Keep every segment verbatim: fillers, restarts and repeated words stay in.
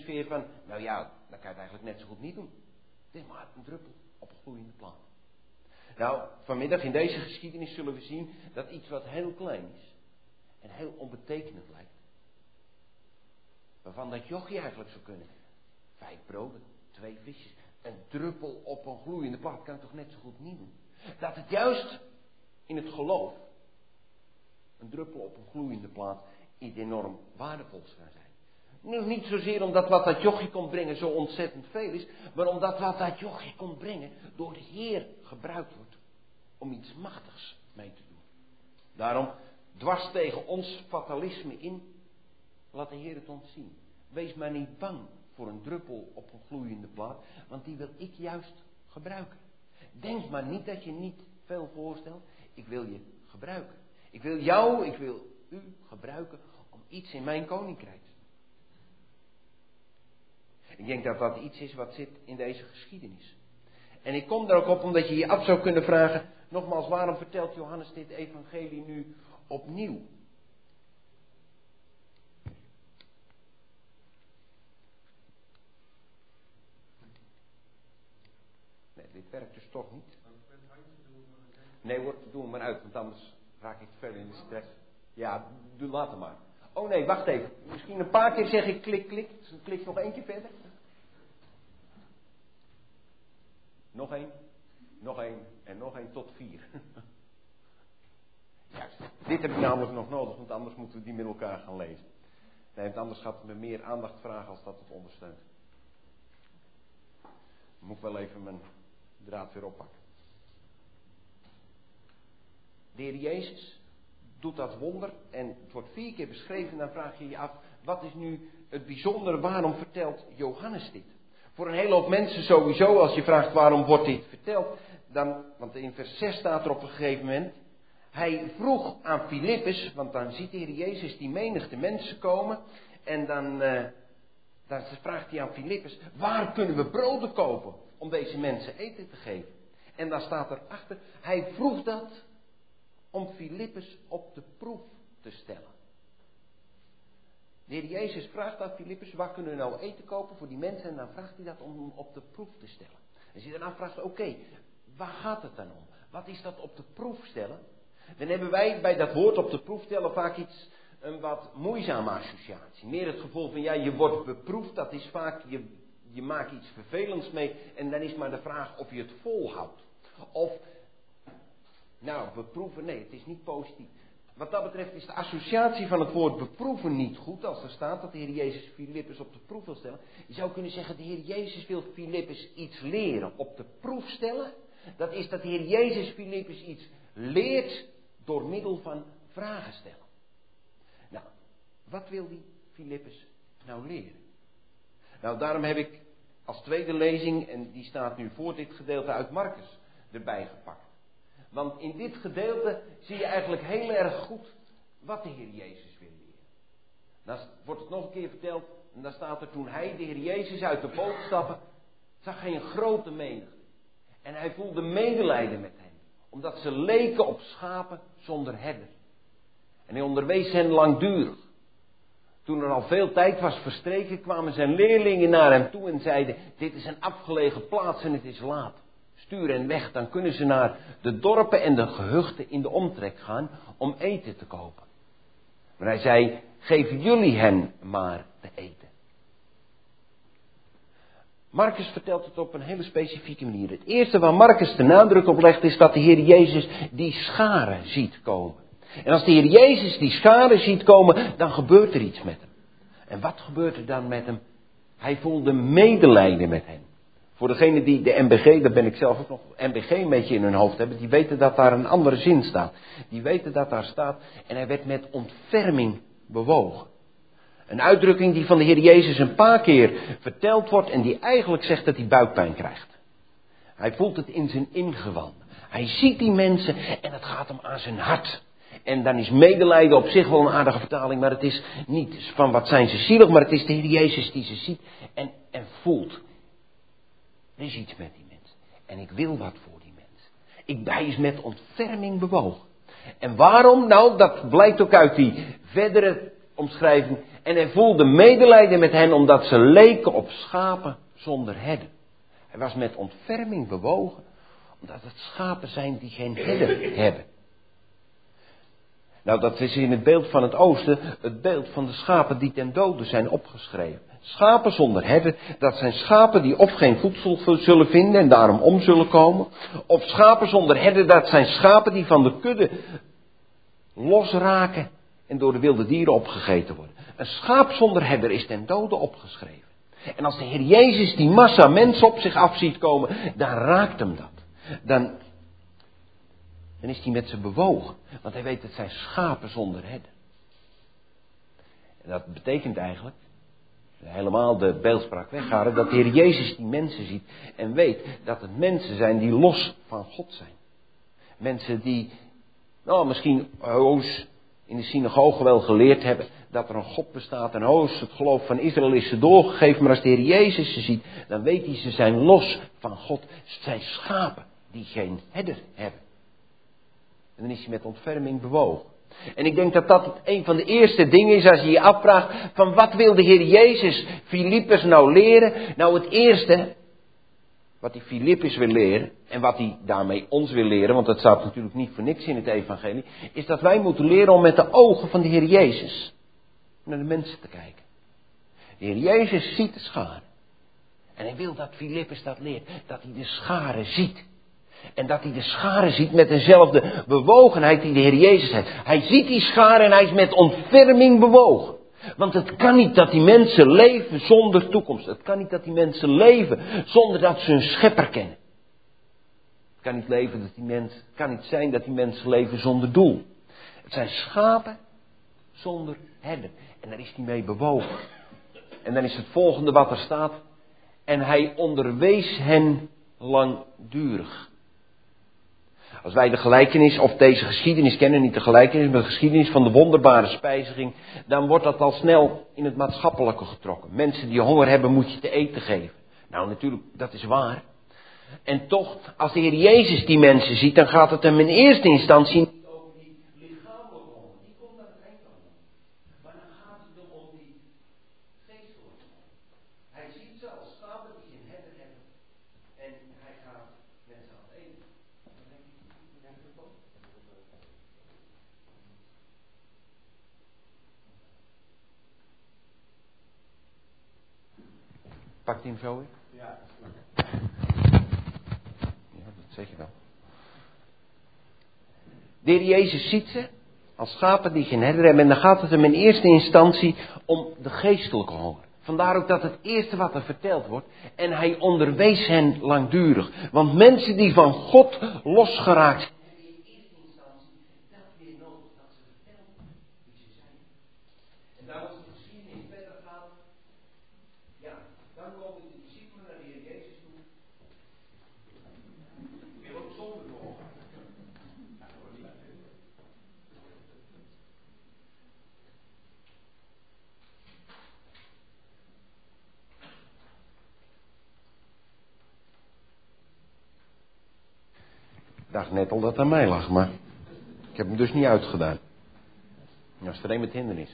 sfeer van, nou ja, dan kan je het eigenlijk net zo goed niet doen. Het is maar een druppel op een gloeiende plaat. Nou, vanmiddag in deze geschiedenis zullen we zien dat iets wat heel klein is en heel onbetekenend lijkt, waarvan dat jochie eigenlijk zou kunnen. Vijf broden, twee visjes, een druppel op een gloeiende plaat kan het toch net zo goed niet doen. Dat het juist in het geloof, een druppel op een gloeiende plaat, iets enorm waardevols kan zijn. Nu niet zozeer omdat wat dat jochie kon brengen zo ontzettend veel is, maar omdat wat dat jochie kon brengen door de Heer gebruikt wordt om iets machtigs mee te doen. Daarom, dwars tegen ons fatalisme in, laat de Heer het ons zien. Wees maar niet bang voor een druppel op een gloeiende plaat, want die wil ik juist gebruiken. Denk maar niet dat je niet veel voorstelt. Ik wil je gebruiken. Ik wil jou, ik wil u gebruiken om iets in mijn koninkrijk te doen. Ik denk dat dat iets is wat zit in deze geschiedenis. En ik kom daar ook op omdat je je af zou kunnen vragen, nogmaals, waarom vertelt Johannes dit evangelie nu opnieuw? Nee, dit werkt dus toch niet. Nee hoor, doe hem maar uit, want anders raak ik te veel in de stress. Ja, doe, laat hem maar. Oh nee, wacht even. Misschien een paar keer zeg ik klik, klik. Dus dan klik nog één keer verder. Nog één. Nog één. En nog één tot vier. Juist. Dit heb ik namelijk nog nodig, want anders moeten we die met elkaar gaan lezen. Nee, want anders gaat het me meer aandacht vragen als dat het ondersteunt. Dan moet ik wel even mijn draad weer oppakken. De Heer Jezus doet dat wonder en het wordt vier keer beschreven. Dan vraag je je af, wat is nu het bijzondere? Waarom vertelt Johannes dit? Voor een hele hoop mensen sowieso, als je vraagt waarom wordt dit verteld, dan, want in vers zes staat er op een gegeven moment, hij vroeg aan Filippus, want dan ziet de Heer Jezus die menigte mensen komen en dan, uh, dan vraagt hij aan Filippus, waar kunnen we broden kopen om deze mensen eten te geven? En dan staat er achter, hij vroeg dat om Filippus op de proef te stellen. De Heer Jezus vraagt aan Filippus, waar kunnen we nou eten kopen voor die mensen? En dan vraagt hij dat om hem op de proef te stellen. En als je daarna vraagt, oké, okay, waar gaat het dan om? Wat is dat op de proef stellen? Dan hebben wij bij dat woord op de proef stellen vaak iets, een wat moeizame associatie. Meer het gevoel van, ja, je wordt beproefd, dat is vaak, je, je maakt iets vervelends mee. En dan is maar de vraag of je het volhoudt. Of, nou, beproeven, nee, het is niet positief. Wat dat betreft is de associatie van het woord beproeven niet goed. Als er staat dat de Heer Jezus Filippus op de proef wil stellen. Je zou kunnen zeggen, de Heer Jezus wil Filippus iets leren. Op de proef stellen, dat is dat de Heer Jezus Filippus iets leert door middel van vragen stellen. Nou, wat wil die Filippus nou leren? Nou, daarom heb ik als tweede lezing, en die staat nu voor dit gedeelte uit Marcus, erbij gepakt. Want in dit gedeelte zie je eigenlijk heel erg goed wat de Heer Jezus wil leren. Dan wordt het nog een keer verteld, en dan staat er, toen hij, de Heer Jezus, uit de boot stapte, zag hij een grote menigte. En hij voelde medelijden met hen, omdat ze leken op schapen zonder herder. En hij onderwees hen langdurig. Toen er al veel tijd was verstreken, kwamen zijn leerlingen naar hem toe en zeiden, dit is een afgelegen plaats en het is laat. Stuur hen weg, dan kunnen ze naar de dorpen en de gehuchten in de omtrek gaan om eten te kopen. Maar hij zei, geef jullie hen maar te eten. Marcus vertelt het op een hele specifieke manier. Het eerste waar Marcus de nadruk op legt is dat de Heer Jezus die scharen ziet komen. En als de Heer Jezus die scharen ziet komen, dan gebeurt er iets met hem. En wat gebeurt er dan met hem? Hij voelde medelijden met hen. Voor degenen die de M B G, daar ben ik zelf ook nog, M B G een beetje in hun hoofd hebben, die weten dat daar een andere zin staat. Die weten dat daar staat, en hij werd met ontferming bewogen. Een uitdrukking die van de Heer Jezus een paar keer verteld wordt en die eigenlijk zegt dat hij buikpijn krijgt. Hij voelt het in zijn ingewanden. Hij ziet die mensen en het gaat hem aan zijn hart. En dan is medelijden op zich wel een aardige vertaling, maar het is niet van wat zijn ze zielig, maar het is de Heer Jezus die ze ziet en, en voelt. Er is iets met die mensen. En ik wil wat voor die mensen. Ik, hij is met ontferming bewogen. En waarom? Nou, dat blijkt ook uit die verdere omschrijving. En hij voelde medelijden met hen omdat ze leken op schapen zonder herder. Hij was met ontferming bewogen omdat het schapen zijn die geen herder hebben. Nou, dat is in het beeld van het oosten het beeld van de schapen die ten dode zijn opgeschreven. Schapen zonder herder, dat zijn schapen die of geen voedsel zullen vinden en daarom om zullen komen. Of schapen zonder herder, dat zijn schapen die van de kudde losraken en door de wilde dieren opgegeten worden. Een schaap zonder herder is ten dode opgeschreven. En als de Heer Jezus die massa mensen op zich af ziet komen, dan raakt hem dat. Dan, dan is hij met ze bewogen. Want hij weet, het zijn schapen zonder herder. En dat betekent eigenlijk, helemaal de beeldspraak weghalen, dat de Heer Jezus die mensen ziet en weet dat het mensen zijn die los van God zijn. Mensen die, nou misschien hoos in de synagoge wel geleerd hebben dat er een God bestaat en hoos het geloof van Israël is ze doorgegeven, maar als de Heer Jezus ze ziet, dan weet hij ze zijn los van God. Het zijn schapen die geen herder hebben. En dan is hij met ontferming bewogen. En ik denk dat dat een van de eerste dingen is als je je afvraagt van wat wil de Heer Jezus Filippus nou leren? Nou, het eerste wat hij Filippus wil leren en wat hij daarmee ons wil leren, want dat staat natuurlijk niet voor niks in het evangelie, is dat wij moeten leren om met de ogen van de Heer Jezus naar de mensen te kijken. De Heer Jezus ziet de scharen. En hij wil dat Filippus dat leert, dat hij de scharen ziet. En dat hij de scharen ziet met dezelfde bewogenheid die de Heer Jezus heeft. Hij ziet die scharen en hij is met ontferming bewogen. Want het kan niet dat die mensen leven zonder toekomst. Het kan niet dat die mensen leven zonder dat ze hun schepper kennen. Het kan niet, leven dat die mensen, het kan niet zijn dat die mensen leven zonder doel. Het zijn schapen zonder herder. En daar is hij mee bewogen. En dan is het volgende wat er staat. En hij onderwees hen langdurig. Als wij de gelijkenis, of deze geschiedenis kennen, niet de gelijkenis, maar de geschiedenis van de wonderbare spijziging, dan wordt dat al snel in het maatschappelijke getrokken. Mensen die honger hebben, moet je te eten geven. Nou, natuurlijk, dat is waar. En toch, als de Heer Jezus die mensen ziet, dan gaat het hem in eerste instantie niet over die lichamelijke honger. Die komt aan het eind van. Maar dan gaat het hem om die geestelijke honger. Hij ziet ze als schapen die geen herder hebben. En hij gaat met ze aan het eten. Pakt hij hem zo in? Ja. Ja, dat zeg je wel. De Heer Jezus ziet ze als schapen die geen herder hebben. En dan gaat het hem in eerste instantie om de geestelijke honger. Vandaar ook dat het eerste wat er verteld wordt. En hij onderwees hen langdurig. Want mensen die van God losgeraakt zijn, hebben in eerste instantie dat weer nodig. Dat ze vertellen wie ze zijn. En daar als de geschiedenis verder gaat. Ja, dan komen de discipelen naar de Heer Jezus toe. Ik wil ook zonder mogen. Ik dacht net al dat het aan mij lag, maar ik heb hem dus niet uitgedaan. Dat is vreemd met hindernis.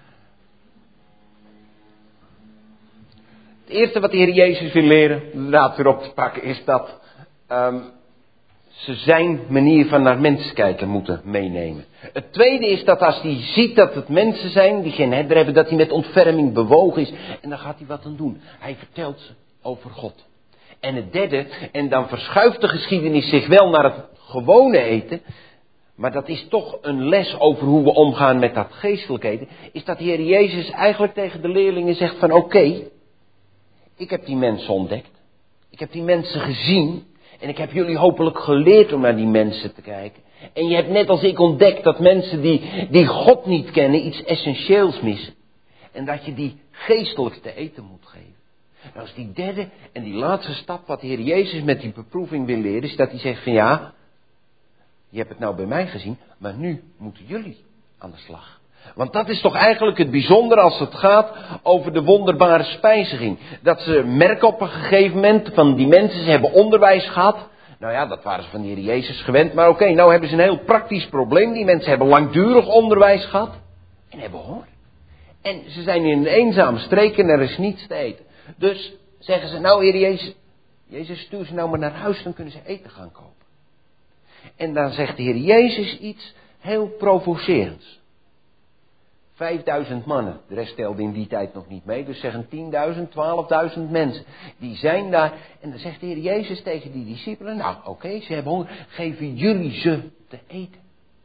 Het eerste wat de Heer Jezus wil leren, de draad weer op te pakken, is dat um, ze zijn manier van naar mensen kijken moeten meenemen. Het tweede is dat als hij ziet dat het mensen zijn die geen herder hebben, dat hij met ontferming bewogen is. En dan gaat hij wat aan doen. Hij vertelt ze over God. En het derde, en dan verschuift de geschiedenis zich wel naar het gewone eten, maar dat is toch een les over hoe we omgaan met dat geestelijk eten, is dat de Heer Jezus eigenlijk tegen de leerlingen zegt van oké, okay, ik heb die mensen ontdekt, ik heb die mensen gezien en ik heb jullie hopelijk geleerd om naar die mensen te kijken. En je hebt net als ik ontdekt dat mensen die, die God niet kennen iets essentieels missen. En dat je die geestelijk te eten moet geven. Nou is die derde en die laatste stap wat de Heer Jezus met die beproeving wil leren, is dat hij zegt van ja, je hebt het nou bij mij gezien, maar nu moeten jullie aan de slag. Want dat is toch eigenlijk het bijzondere als het gaat over de wonderbare spijziging. Dat ze merken op een gegeven moment van die mensen, ze hebben onderwijs gehad. Nou ja, dat waren ze van de Heer Jezus gewend. Maar oké, okay, nou hebben ze een heel praktisch probleem. Die mensen hebben langdurig onderwijs gehad en hebben honger. En ze zijn in een eenzame streek en er is niets te eten. Dus zeggen ze, nou Heer Jezus, Jezus stuur ze nou maar naar huis, dan kunnen ze eten gaan kopen. En dan zegt de Heer Jezus iets heel provocerends. Vijfduizend mannen, de rest telde in die tijd nog niet mee, dus zeggen tienduizend, twaalfduizend mensen. Die zijn daar en dan zegt de Heer Jezus tegen die discipelen, nou oké, okay, ze hebben honger, geven jullie ze te eten.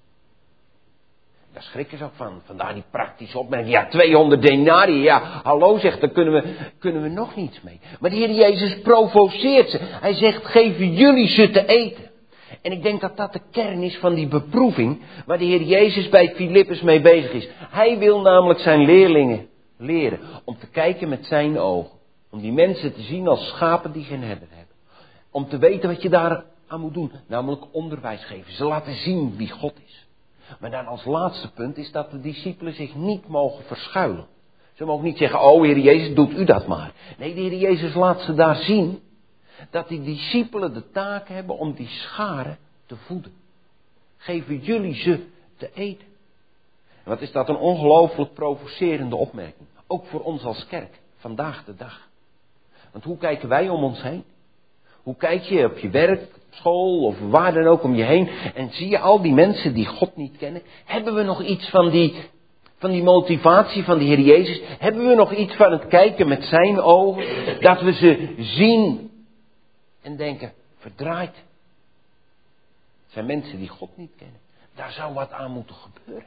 Daar schrikken ze ook van, vandaar die praktische opmerking. Ja, tweehonderd denarii, ja, hallo zegt, daar kunnen we, kunnen we nog niets mee. Maar de Heer Jezus provoceert ze. Hij zegt, geven jullie ze te eten. En ik denk dat dat de kern is van die beproeving waar de Heer Jezus bij Filippus mee bezig is. Hij wil namelijk zijn leerlingen leren om te kijken met zijn ogen. Om die mensen te zien als schapen die geen herder hebben. Om te weten wat je daar aan moet doen, namelijk onderwijs geven. Ze laten zien wie God is. Maar dan als laatste punt is dat de discipelen zich niet mogen verschuilen. Ze mogen niet zeggen, oh Heer Jezus, doet u dat maar. Nee, de Heer Jezus laat ze daar zien dat die discipelen de taak hebben om die scharen te voeden. Geven jullie ze te eten. En wat is dat een ongelooflijk provocerende opmerking. Ook voor ons als kerk, vandaag de dag. Want hoe kijken wij om ons heen? Hoe kijk je op je werk, school of waar dan ook om je heen en zie je al die mensen die God niet kennen? Hebben we nog iets van die, van die motivatie van de Heer Jezus? Hebben we nog iets van het kijken met zijn ogen? Dat we ze zien en denken, verdraaid. Het zijn mensen die God niet kennen. Daar zou wat aan moeten gebeuren.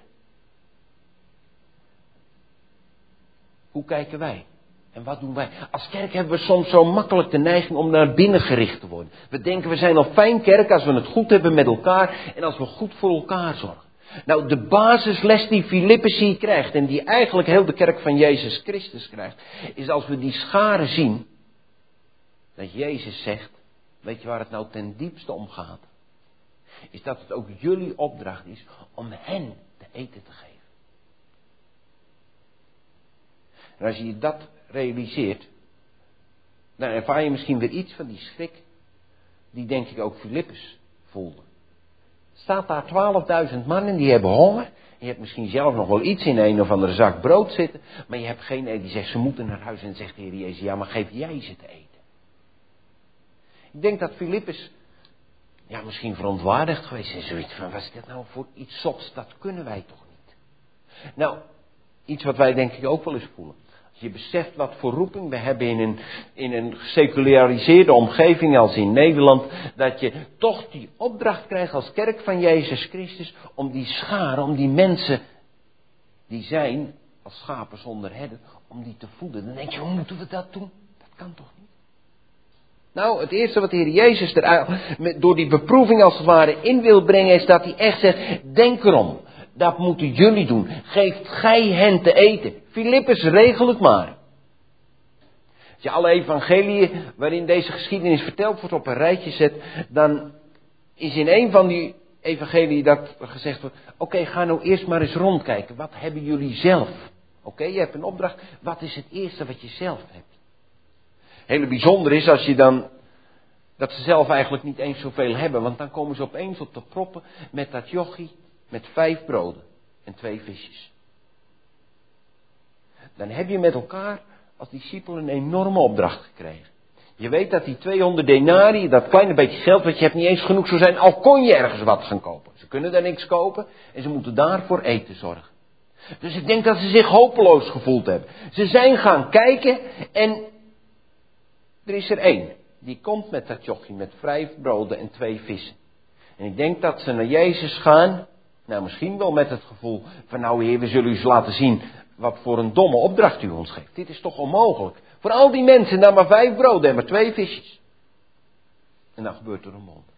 Hoe kijken wij? En wat doen wij? Als kerk hebben we soms zo makkelijk de neiging om naar binnen gericht te worden. We denken we zijn al fijn kerk als we het goed hebben met elkaar en als we goed voor elkaar zorgen. Nou, de basisles die Filippus hier krijgt en die eigenlijk heel de kerk van Jezus Christus krijgt, is als we die scharen zien, dat Jezus zegt, weet je waar het nou ten diepste om gaat? Is dat het ook jullie opdracht is om hen te eten te geven. En als je dat realiseert, dan ervaar je misschien weer iets van die schrik, die denk ik ook Filippus voelde. Staat daar twaalfduizend mannen, die hebben honger. Je hebt misschien zelf nog wel iets in een of andere zak brood zitten, maar je hebt geen eten. Die zegt, ze moeten naar huis en zegt de Heer Jezus, ja, maar geef jij ze te eten. Ik denk dat Filippus, ja, misschien verontwaardigd geweest is, zoiets van, wat is dit nou voor iets sots, dat kunnen wij toch niet. Nou, iets wat wij denk ik ook wel eens voelen. Als je beseft wat voor roeping we hebben in een, in een geseculariseerde omgeving als in Nederland, dat je toch die opdracht krijgt als kerk van Jezus Christus om die scharen, om die mensen die zijn als schapen zonder herder, om die te voeden. Dan denk je, hoe moeten we dat doen? Dat kan toch niet? Nou, het eerste wat de Heer Jezus er door die beproeving als het ware in wil brengen, is dat hij echt zegt, denk erom. Dat moeten jullie doen. Geeft gij hen te eten. Filippus, regel het maar. Als je alle evangeliën waarin deze geschiedenis verteld wordt op een rijtje zet, dan is in een van die evangeliën dat gezegd wordt, oké, okay, ga nou eerst maar eens rondkijken. Wat hebben jullie zelf? Oké, okay, je hebt een opdracht. Wat is het eerste wat je zelf hebt? Hele bijzonder is als je dan, dat ze zelf eigenlijk niet eens zoveel hebben, want dan komen ze opeens op de proppen met dat jochie met vijf broden en twee visjes. Dan heb je met elkaar als discipelen een enorme opdracht gekregen. Je weet dat die tweehonderd denarii, dat kleine beetje geld wat je hebt, niet eens genoeg zou zijn, al kon je ergens wat gaan kopen. Ze kunnen daar niks kopen en ze moeten daarvoor eten zorgen. Dus ik denk dat ze zich hopeloos gevoeld hebben. Ze zijn gaan kijken en er is er één. Die komt met dat jochie met vijf broden en twee vissen. En ik denk dat ze naar Jezus gaan. Nou, misschien wel met het gevoel van, nou Heer, we zullen u eens laten zien wat voor een domme opdracht u ons geeft. Dit is toch onmogelijk. Voor al die mensen dan maar vijf broden en maar twee visjes. En dan gebeurt er een wonder.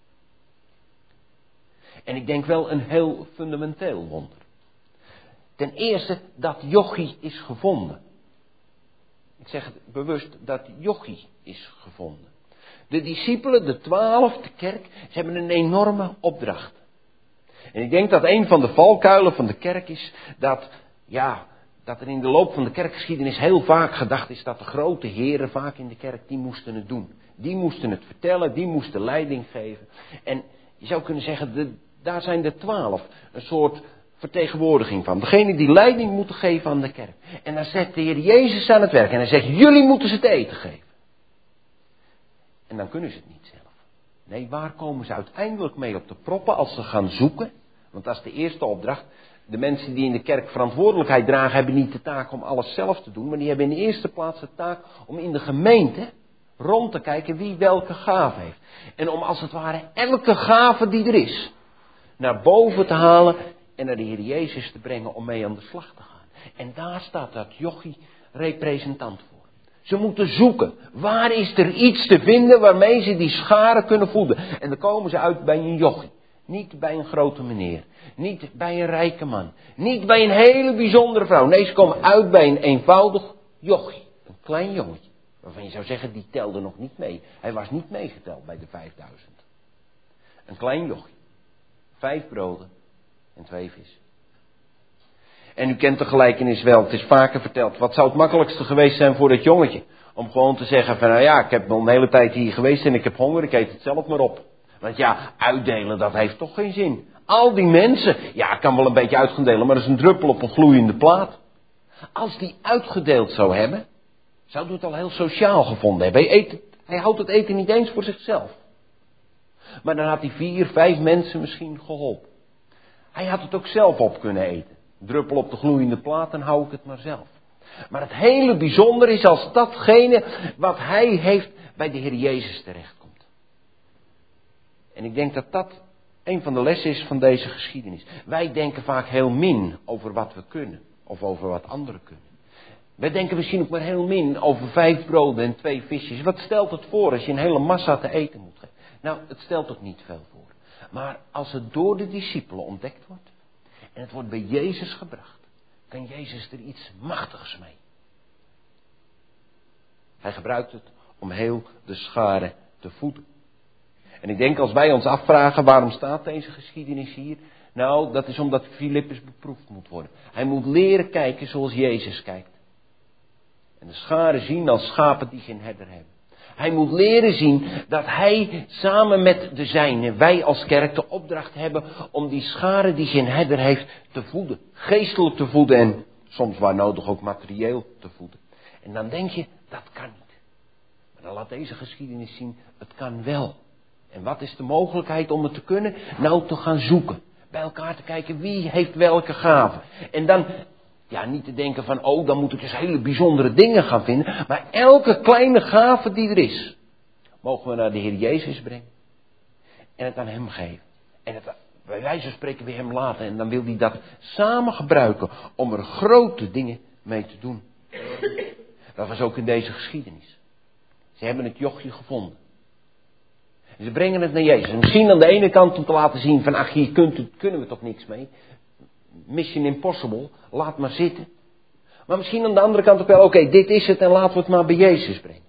En ik denk wel een heel fundamenteel wonder. Ten eerste, dat jochie is gevonden. Ik zeg het bewust, dat jochie is gevonden. De discipelen, de twaalf, de kerk, ze hebben een enorme opdracht. En ik denk dat een van de valkuilen van de kerk is dat, ja, dat er in de loop van de kerkgeschiedenis heel vaak gedacht is dat de grote heren vaak in de kerk, die moesten het doen. Die moesten het vertellen, die moesten leiding geven. En je zou kunnen zeggen, de, daar zijn de twaalf, een soort vertegenwoordiging van. Degene die leiding moeten geven aan de kerk. En dan zet de Heer Jezus aan het werk. En hij zegt, jullie moeten ze te eten geven. En dan kunnen ze het niet zelf. Nee, waar komen ze uiteindelijk mee op de proppen als ze gaan zoeken? Want dat is de eerste opdracht. De mensen die in de kerk verantwoordelijkheid dragen, hebben niet de taak om alles zelf te doen. Maar die hebben in de eerste plaats de taak om in de gemeente rond te kijken wie welke gave heeft. En om als het ware elke gave die er is, naar boven te halen en naar de Heer Jezus te brengen om mee aan de slag te gaan. En daar staat dat jochie representant voor. Ze moeten zoeken. Waar is er iets te vinden waarmee ze die scharen kunnen voeden? En dan komen ze uit bij een jochie. Niet bij een grote meneer. Niet bij een rijke man. Niet bij een hele bijzondere vrouw. Nee, ze komen uit bij een eenvoudig jochie. Een klein jongetje. Waarvan je zou zeggen, die telde nog niet mee. Hij was niet meegeteld bij de vijfduizend. Een klein jochie. Vijf broden en twee vissen. En u kent de gelijkenis wel. Het is vaker verteld. Wat zou het makkelijkste geweest zijn voor dat jongetje? Om gewoon te zeggen van, nou ja, ik heb al een hele tijd hier geweest en ik heb honger. Ik eet het zelf maar op. Want ja, uitdelen, dat heeft toch geen zin. Al die mensen, ja, ik kan wel een beetje uit gaan delen, maar dat is een druppel op een gloeiende plaat. Als die uitgedeeld zou hebben, zou hij het al heel sociaal gevonden hebben. Hij, eet, hij houdt het eten niet eens voor zichzelf. Maar dan had hij vier, vijf mensen misschien geholpen. Hij had het ook zelf op kunnen eten. Druppel op de gloeiende plaat en hou ik het maar zelf. Maar het hele bijzonder is als datgene wat hij heeft bij de Heer Jezus terechtkomt. En ik denk dat dat een van de lessen is van deze geschiedenis. Wij denken vaak heel min over wat we kunnen. Of over wat anderen kunnen. Wij denken misschien ook maar heel min over vijf broden en twee visjes. Wat stelt het voor als je een hele massa te eten moet geven? Nou, het stelt ook niet veel voor. Maar als het door de discipelen ontdekt wordt. En het wordt bij Jezus gebracht. Kan Jezus er iets machtigs mee. Hij gebruikt het om heel de schare te voeden. En ik denk als wij ons afvragen, waarom staat deze geschiedenis hier? Nou, dat is omdat Filippus beproefd moet worden. Hij moet leren kijken zoals Jezus kijkt. En de scharen zien als schapen die geen herder hebben. Hij moet leren zien dat hij samen met de zijnen, wij als kerk, de opdracht hebben om die scharen die geen herder heeft te voeden. Geestelijk te voeden en soms waar nodig ook materieel te voeden. En dan denk je, dat kan niet. Maar dan laat deze geschiedenis zien, het kan wel. En wat is de mogelijkheid om het te kunnen? Nou, te gaan zoeken. Bij elkaar te kijken, wie heeft welke gave. En dan, ja, niet te denken van, oh, dan moet ik dus hele bijzondere dingen gaan vinden. Maar elke kleine gave die er is, mogen we naar de Heer Jezus brengen. En het aan hem geven. En het bij wijze van spreken weer hem laten. En dan wil hij dat samen gebruiken om er grote dingen mee te doen. Dat was ook in deze geschiedenis. Ze hebben het jochje gevonden. En ze brengen het naar Jezus. En misschien aan de ene kant om te laten zien van, ach, hier kunt, kunnen we toch niks mee. Mission impossible, laat maar zitten. Maar misschien aan de andere kant ook wel, oké, okay, dit is het en laten we het maar bij Jezus brengen.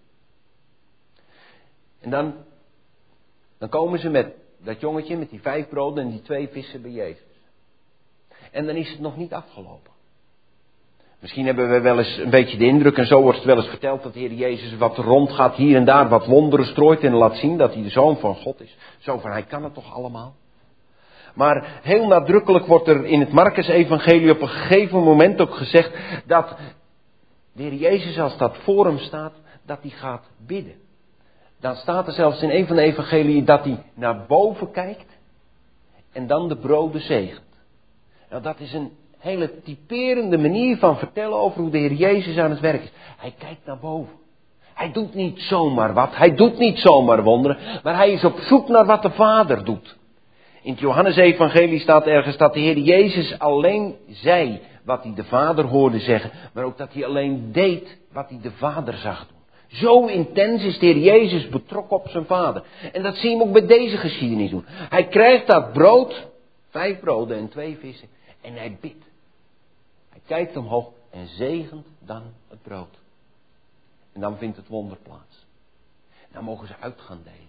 En dan, dan komen ze met dat jongetje, met die vijf broden en die twee vissen bij Jezus. En dan is het nog niet afgelopen. Misschien hebben we wel eens een beetje de indruk, en zo wordt het wel eens verteld, dat de Heer Jezus wat rondgaat hier en daar, wat wonderen strooit en laat zien dat hij de Zoon van God is. Zo van, hij kan het toch allemaal. Maar heel nadrukkelijk wordt er in het Marcus-evangelie op een gegeven moment ook gezegd dat de Heer Jezus, als dat voor hem staat, dat hij gaat bidden. Dan staat er zelfs in een van de evangelieën dat hij naar boven kijkt en dan de broden zegent. Nou, dat is een hele typerende manier van vertellen over hoe de Heer Jezus aan het werk is. Hij kijkt naar boven. Hij doet niet zomaar wat, hij doet niet zomaar wonderen, maar hij is op zoek naar wat de Vader doet. In het Johannes-evangelie staat ergens dat de Heer Jezus alleen zei wat hij de Vader hoorde zeggen, maar ook dat hij alleen deed wat hij de Vader zag doen. Zo intens is de Heer Jezus betrokken op zijn Vader. En dat zien we ook bij deze geschiedenis doen. Hij krijgt dat brood, vijf broden en twee vissen, en hij bidt. Hij kijkt omhoog en zegent dan het brood. En dan vindt het wonder plaats. Dan mogen ze uit gaan delen.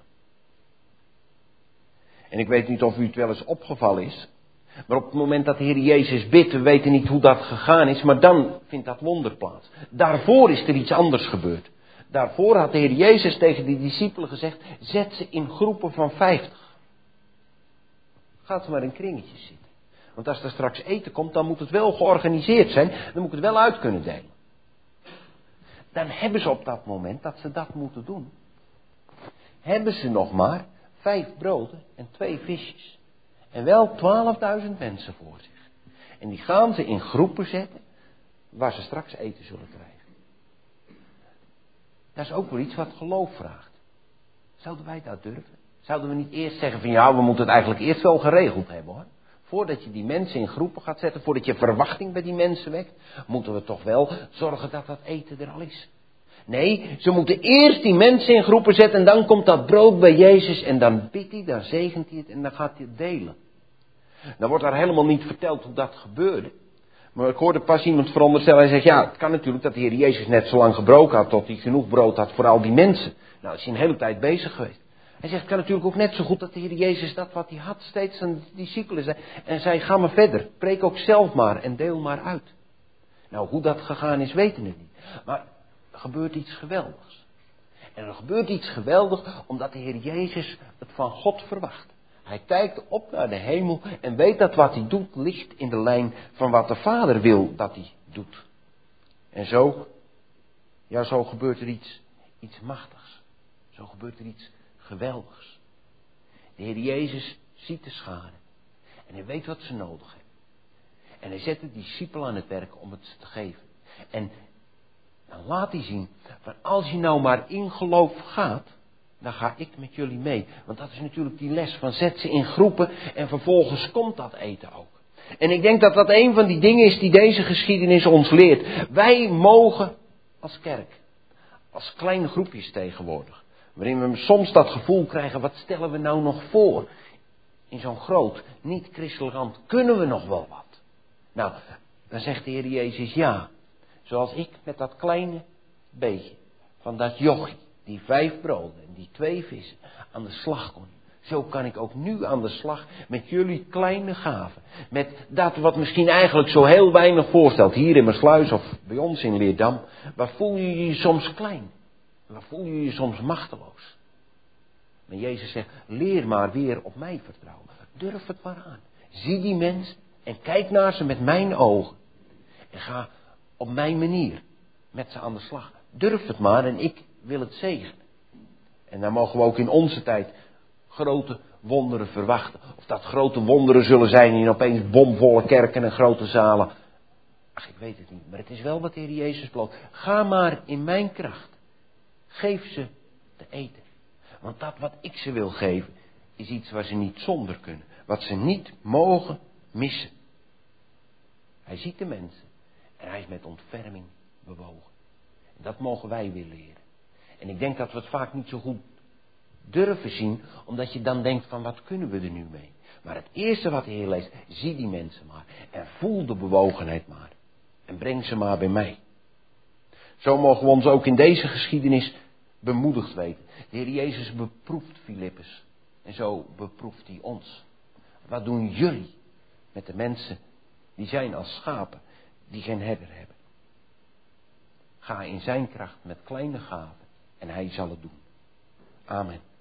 En ik weet niet of u het wel eens opgevallen is. Maar op het moment dat de Heer Jezus bidt, we weten niet hoe dat gegaan is, maar dan vindt dat wonder plaats. Daarvoor is er iets anders gebeurd. Daarvoor had de Heer Jezus tegen die discipelen gezegd, zet ze in groepen van vijftig. Gaat maar in kringetjes zitten. Want als er straks eten komt, dan moet het wel georganiseerd zijn. Dan moet ik het wel uit kunnen delen. Dan hebben ze op dat moment dat ze dat moeten doen. Hebben ze nog maar vijf broden en twee visjes. En wel twaalfduizend mensen voor zich. En die gaan ze in groepen zetten waar ze straks eten zullen krijgen. Dat is ook wel iets wat geloof vraagt. Zouden wij dat durven? Zouden we niet eerst zeggen van ja, we moeten het eigenlijk eerst wel geregeld hebben hoor. Voordat je die mensen in groepen gaat zetten, voordat je verwachting bij die mensen wekt, moeten we toch wel zorgen dat dat eten er al is. Nee, ze moeten eerst die mensen in groepen zetten en dan komt dat brood bij Jezus en dan bidt hij, dan zegent hij het en dan gaat hij het delen. Dan wordt daar helemaal niet verteld hoe dat gebeurde. Maar ik hoorde pas iemand veronderstellen, hij zegt ja, het kan natuurlijk dat de Heer Jezus net zo lang gebroken had tot hij genoeg brood had voor al die mensen. Nou, is hij een hele tijd bezig geweest. Hij zegt, het kan natuurlijk ook net zo goed dat de Heer Jezus dat wat hij had steeds aan de discipelen zei. En zei, ga maar verder, preek ook zelf maar en deel maar uit. Nou, hoe dat gegaan is, weten we niet. Maar er gebeurt iets geweldigs. En er gebeurt iets geweldigs omdat de Heer Jezus het van God verwacht. Hij kijkt op naar de hemel en weet dat wat hij doet ligt in de lijn van wat de Vader wil dat hij doet. En zo, ja zo gebeurt er iets, iets machtigs. Zo gebeurt er iets geweldigs. De Heer Jezus ziet de schade. En hij weet wat ze nodig hebben. En hij zet de discipelen aan het werk om het te geven. En dan laat hij zien, van als je nou maar in geloof gaat, dan ga ik met jullie mee. Want dat is natuurlijk die les van zet ze in groepen en vervolgens komt dat eten ook. En ik denk dat dat een van die dingen is die deze geschiedenis ons leert. Wij mogen als kerk, als kleine groepjes tegenwoordig, waarin we soms dat gevoel krijgen, wat stellen we nou nog voor? In zo'n groot, niet-christelijk land kunnen we nog wel wat. Nou, dan zegt de Heer Jezus ja. Zoals ik met dat kleine beetje van dat jochie, die vijf broden en die twee vissen, aan de slag kon. Zo kan ik ook nu aan de slag met jullie kleine gaven. Met dat wat misschien eigenlijk zo heel weinig voorstelt. Hier in Maassluis of bij ons in Leerdam. Waar voel je je soms klein? Waar voel je je soms machteloos? Maar Jezus zegt, leer maar weer op mij vertrouwen. Durf het maar aan. Zie die mensen en kijk naar ze met mijn ogen. En ga op mijn manier met ze aan de slag. Durf het maar en ik wil het zegenen. En dan mogen we ook in onze tijd grote wonderen verwachten. Of dat grote wonderen zullen zijn in opeens bomvolle kerken en grote zalen. Ach, ik weet het niet. Maar het is wel wat de Heer Jezus belooft. Ga maar in mijn kracht. Geef ze te eten. Want dat wat ik ze wil geven, is iets waar ze niet zonder kunnen. Wat ze niet mogen missen. Hij ziet de mensen. En hij is met ontferming bewogen. En dat mogen wij weer leren. En ik denk dat we het vaak niet zo goed durven zien, omdat je dan denkt van wat kunnen we er nu mee? Maar het eerste wat de Heer leest, zie die mensen maar. En voel de bewogenheid maar. En breng ze maar bij mij. Zo mogen we ons ook in deze geschiedenis bemoedigd weten. De Heer Jezus beproeft Filippus. En zo beproeft hij ons. Wat doen jullie met de mensen die zijn als schapen, die geen herder hebben? Ga in zijn kracht met kleine gaven en hij zal het doen. Amen.